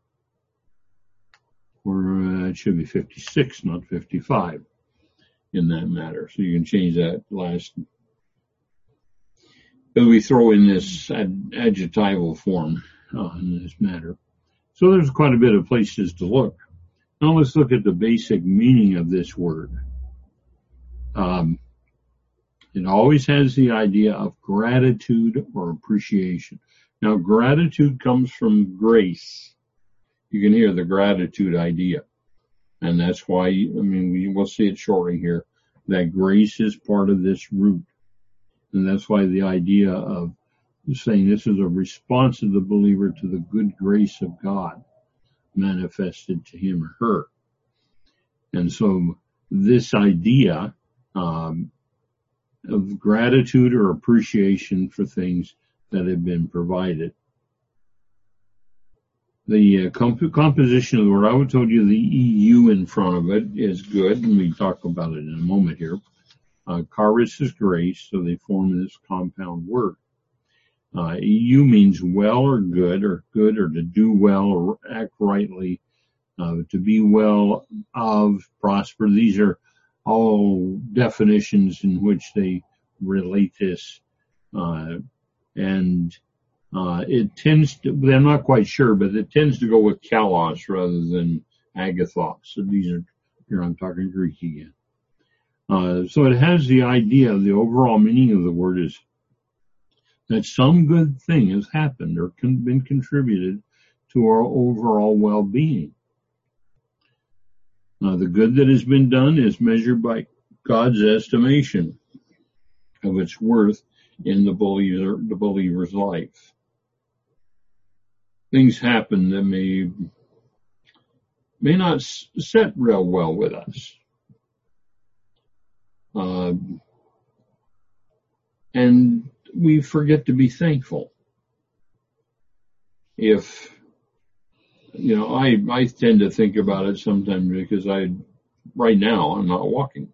or uh, it should be fifty-six, not fifty-five in that matter. So you can change that last, but we throw in this ad- adjectival form uh, in this matter. So there's quite a bit of places to look. Now let's look at the basic meaning of this word. Um, it always has the idea of gratitude or appreciation. Now, gratitude comes from grace. You can hear the gratitude idea. And that's why, I mean, we will see it shortly here, that grace is part of this root. And that's why the idea of saying this is a response of the believer to the good grace of God manifested to him or her. And so this idea um, of gratitude or appreciation for things that have been provided. The uh, comp- composition of the word, I would told you the E U in front of it is good, and we talk about it in a moment here. Uh, charis is grace, so they form this compound word. Uh, E U means well or good, or good or to do well or act rightly, uh, to be well of, prosper. These are all definitions in which they relate this, uh, and uh, it tends to, I'm not quite sure, but it tends to go with kalos rather than agathos. So these are, here I'm talking Greek again. Uh, so it has the idea, the overall meaning of the word is that some good thing has happened or con- been contributed to our overall well-being. Uh, the good that has been done is measured by God's estimation of its worth in the believer, the believer's life. Things happen that may may not s- set real well with us. Uh, and we forget to be thankful. If, you know, I, I tend to think about it sometimes because I, right now, I'm not walking.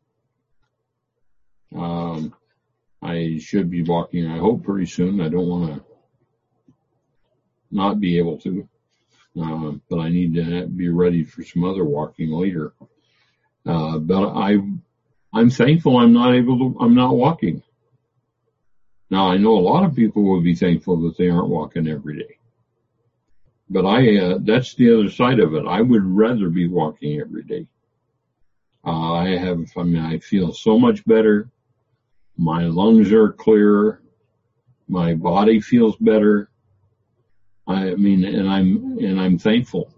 Um, I should be walking, I hope, pretty soon. I don't want to not be able to, uh, but I need to have, be ready for some other walking later. Uh, but I, I'm thankful I'm not able to, I'm not walking. Now, I know a lot of people would be thankful that they aren't walking every day. But I, uh, that's the other side of it. I would rather be walking every day. Uh, I have, I mean, I feel so much better. My lungs are clearer. My body feels better. I mean, and I'm, and I'm thankful.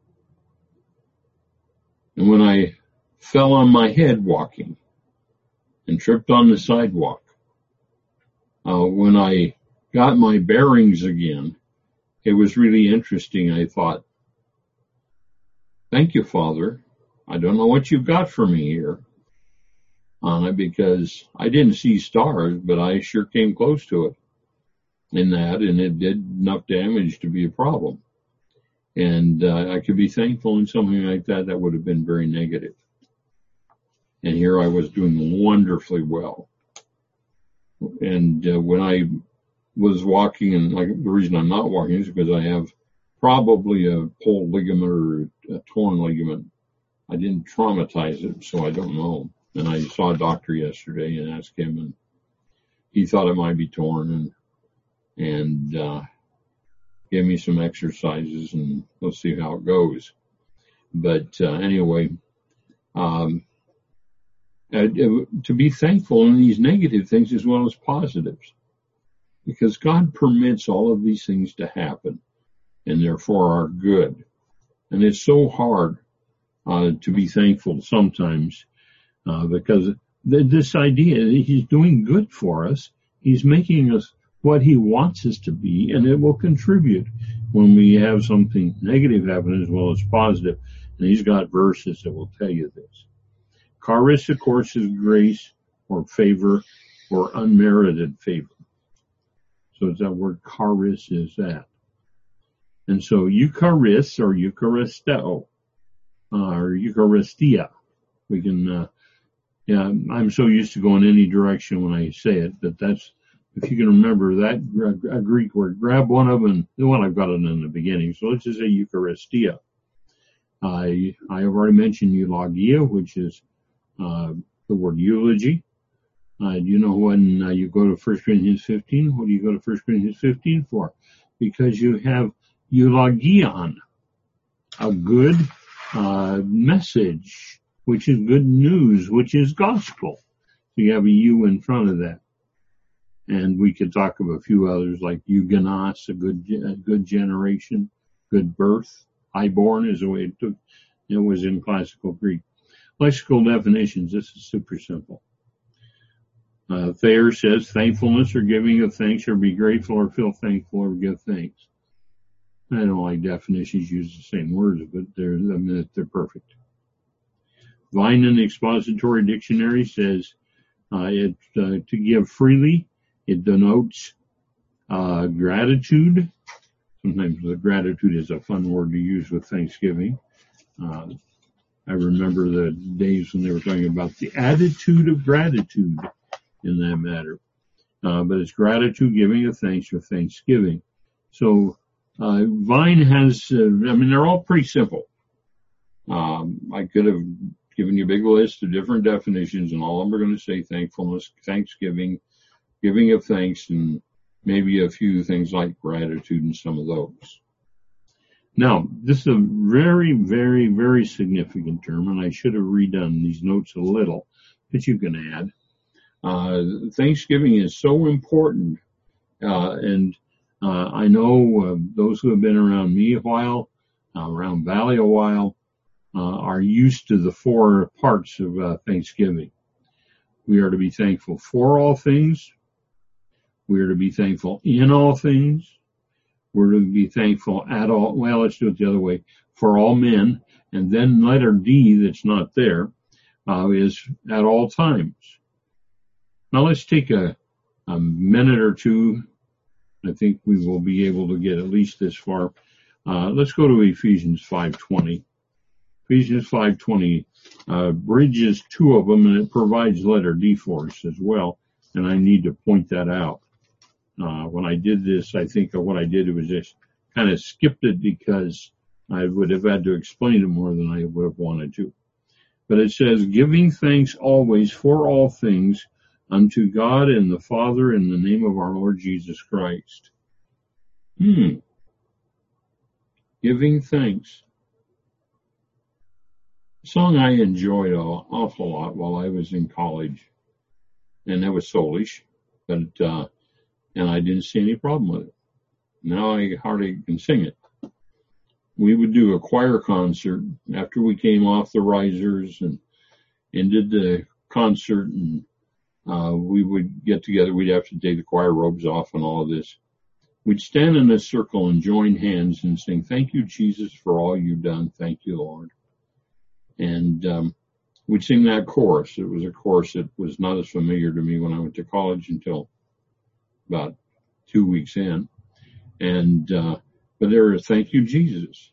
And when I fell on my head walking and tripped on the sidewalk, uh, when I got my bearings again, it was really interesting. I thought, thank you, Father. I don't know what you've got for me here on it because I didn't see stars, but I sure came close to it in that, and it did enough damage to be a problem. And uh, I could be thankful in something like that that would have been very negative. And here I was doing wonderfully well. And uh, when I was walking, and like the reason I'm not walking is because I have probably a pulled ligament or a torn ligament. I didn't traumatize it, so I don't know. And I saw a doctor yesterday and asked him, and he thought it might be torn, and and uh, gave me some exercises, and we'll see how it goes. But uh, anyway, um, uh, to be thankful in these negative things as well as positives. Because God permits all of these things to happen, and therefore are good. And it's so hard uh, to be thankful sometimes uh, because th- this idea, he's doing good for us. He's making us what he wants us to be, and it will contribute when we have something negative happen as well as positive. And he's got verses that will tell you this. Charis, of course, is grace or favor or unmerited favor. So it's that word charis is that. And so Eucharis or Eucharisteo uh, or Eucharistia. We can, uh, yeah, I'm so used to going any direction when I say it, but that's, if you can remember that a Greek word, grab one of them, the one I've got it in the beginning. So let's just say Eucharistia. I, I have already mentioned eulogia, which is uh, the word eulogy. Uh, do you know when uh, you go to First Corinthians fifteen? What do you go to First Corinthians fifteen for? Because you have eulogion, a good uh, message, which is good news, which is gospel. So you have a U in front of that. And we could talk of a few others like eugenos, a good, a good generation, good birth. Highborn is the way it took, it was in classical Greek. Lexical definitions, this is super simple. Uh, Thayer says thankfulness or giving of thanks or be grateful or feel thankful or give thanks. I don't like definitions use the same words, but they're, I mean, they're perfect. Vineland Expository Dictionary says uh, it uh, to give freely. It denotes uh, gratitude. Sometimes the gratitude is a fun word to use with Thanksgiving. Uh, I remember the days when they were talking about the attitude of gratitude in that matter. Uh, but it's gratitude, giving of thanks, or thanksgiving. So uh, Vine has, uh, I mean, they're all pretty simple. Um, I could have given you a big list of different definitions, and all of them are going to say thankfulness, thanksgiving, giving of thanks, and maybe a few things like gratitude and some of those. Now, this is a very, very, very significant term, and I should have redone these notes a little, but you can add. Uh, Thanksgiving is so important, uh, and uh, I know uh, those who have been around me a while, uh, around Valley a while, uh, are used to the four parts of uh, Thanksgiving. We are to be thankful for all things. We are to be thankful in all things. We're to be thankful at all, well, let's do it the other way, for all men. And then letter D that's not there, uh, is at all times. Now let's take a, a minute or two. I think we will be able to get at least this far. Uh, let's go to Ephesians five twenty. Ephesians five twenty, uh, bridges two of them, and it provides letter D for us as well. And I need to point that out. Uh, when I did this, I think what I did was just kind of skipped it because I would have had to explain it more than I would have wanted to. But it says, giving thanks always for all things unto God and the Father in the name of our Lord Jesus Christ. Hmm. Giving thanks. A song I enjoyed an awful lot while I was in college. And that was Soulish. But, uh, and I didn't see any problem with it. Now I hardly can sing it. We would do a choir concert after we came off the risers and ended the concert, and uh, we would get together. We'd have to take the choir robes off and all of this. We'd stand in a circle and join hands and sing, "Thank you, Jesus, for all you've done. Thank you, Lord." And um, we'd sing that chorus. It was a chorus that was not as familiar to me when I went to college until about two weeks in. And, uh, but there is thank you, Jesus.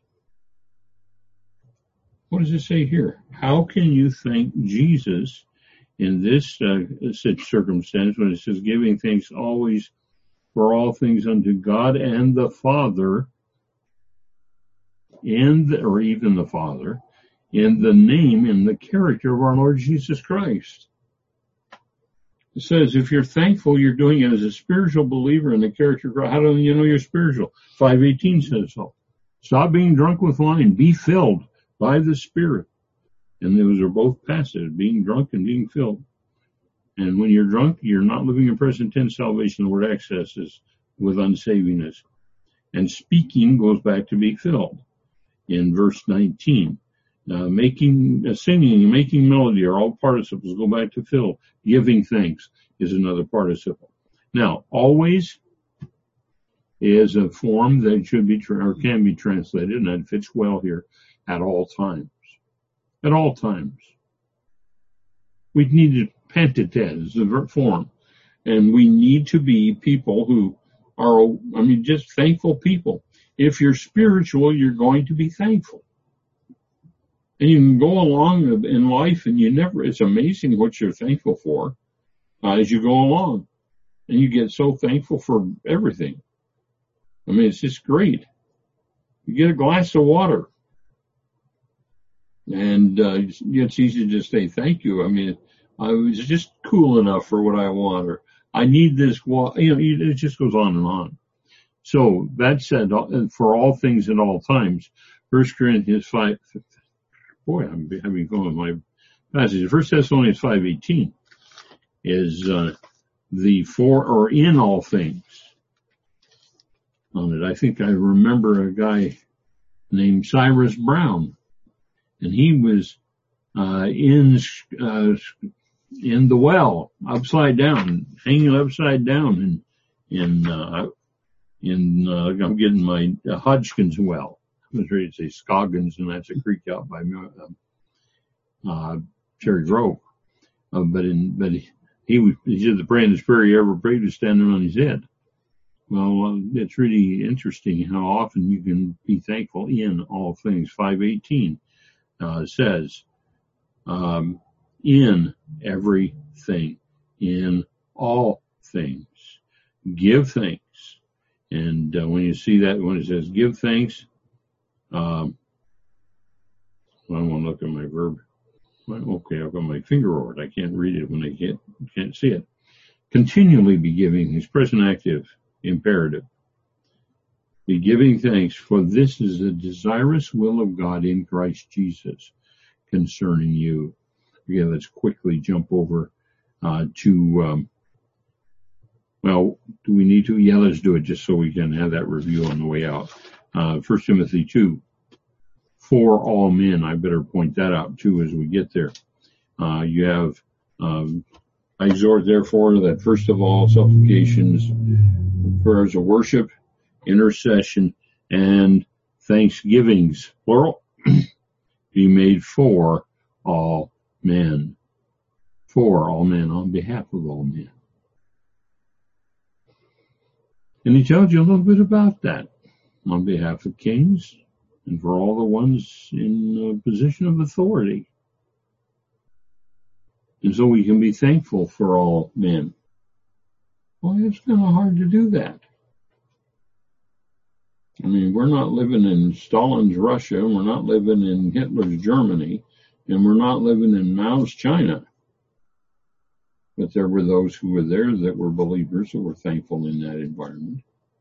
What does it say here? How can you thank Jesus in this uh, such circumstance when it says giving thanks always for all things unto God and the Father, and, or even the Father, in the name and the character of our Lord Jesus Christ? It says if you're thankful, you're doing it as a spiritual believer in the character of Christ. How do you know you're spiritual? five eighteen says so. Stop being drunk with wine. Be filled by the Spirit. And those are both passive, being drunk and being filled. And when you're drunk, you're not living in present tense salvation. The word excess is with unsavingness. And speaking goes back to be filled in verse nineteen. Uh, making, uh, singing, and making melody are all participles. Go back to Phil. Giving thanks is another participle. Now, always is a form that should be tra- or can be translated, and that fits well here. At all times. At all times. We need to pentatet is the verb form, and we need to be people who are, I mean, just thankful people. If you're spiritual, you're going to be thankful. And you can go along in life and you never, it's amazing what you're thankful for uh, as you go along. And you get so thankful for everything. I mean, it's just great. You get a glass of water and uh, it's easy to say thank you. I mean, I was just cool enough for what I want, or I need this water. You know, it just goes on and on. So that said, for all things at all times, First Corinthians five, boy, I'm having fun with my passage. First Thessalonians five eighteen is uh, the for or in all things on it. I think I remember a guy named Cyrus Brown, and he was uh, in uh, in the well, upside down, hanging upside down in in uh, in uh, I'm getting my uh, Hodgkins well. I was ready to say Scoggins, and that's a creek out by uh, uh, Cherry Grove. Uh, but in, but he, he was, he said the brightest prayer he ever prayed was standing on his head. Well, uh, it's really interesting how often you can be thankful in all things. five eighteen uh, says, um, in everything, in all things, give thanks. And uh, when you see that, when it says give thanks, Um, I want to look at my verb. Well, okay, I've got my finger over it. I can't read it when I can't, can't see it. Continually be giving thanks, present active, imperative. Be giving thanks, for this is the desirous will of God in Christ Jesus concerning you. Again, let's quickly jump over uh, to, um, well, do we need to? Yeah, let's do it just so we can have that review on the way out. Uh, First Timothy two. For all men, I better point that out too as we get there. Uh, you have, um, I exhort therefore that first of all supplications, prayers of worship, intercession, and thanksgivings, plural, be made for all men. For all men, on behalf of all men. And he tells you a little bit about that. On behalf of kings, and for all the ones in a position of authority. And so we can be thankful for all men. Well, it's kind of hard to do that. I mean, we're not living in Stalin's Russia, and we're not living in Hitler's Germany, and we're not living in Mao's China. But there were those who were there that were believers who were thankful in that environment.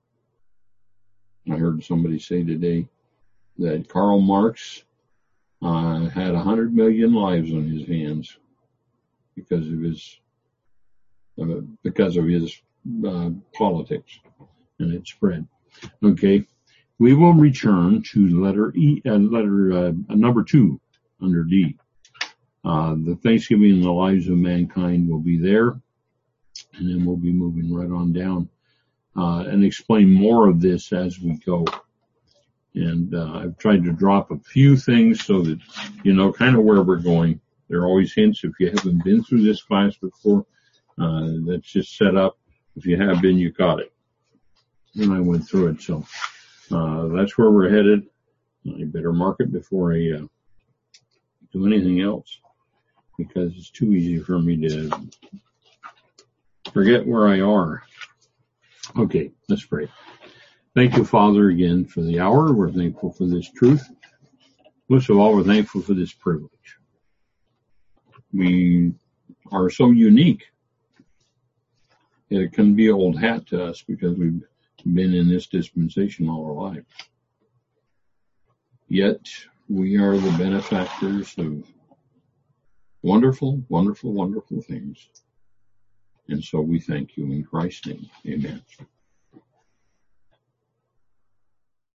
I heard somebody say today that Karl Marx uh, had a hundred million lives on his hands because of his uh, because of his uh, politics, and it spread. Okay, we will return to letter E, uh, letter uh, number two under D. Uh, the Thanksgiving in the lives of mankind will be there, and then we'll be moving right on down uh, and explain more of this as we go. And uh, I've tried to drop a few things so that you know kind of where we're going. There are always hints. If you haven't been through this class before, uh, that's just set up. If you have been, you caught it. And I went through it. So uh, that's where we're headed. I better mark it before I uh, do anything else, because it's too easy for me to forget where I are. Okay, let's pray. Thank you, Father, again for the hour. We're thankful for this truth. Most of all, we're thankful for this privilege. We are so unique that it can be old hat to us because we've been in this dispensation all our life. Yet we are the benefactors of wonderful, wonderful, wonderful things. And so we thank you in Christ's name. Amen.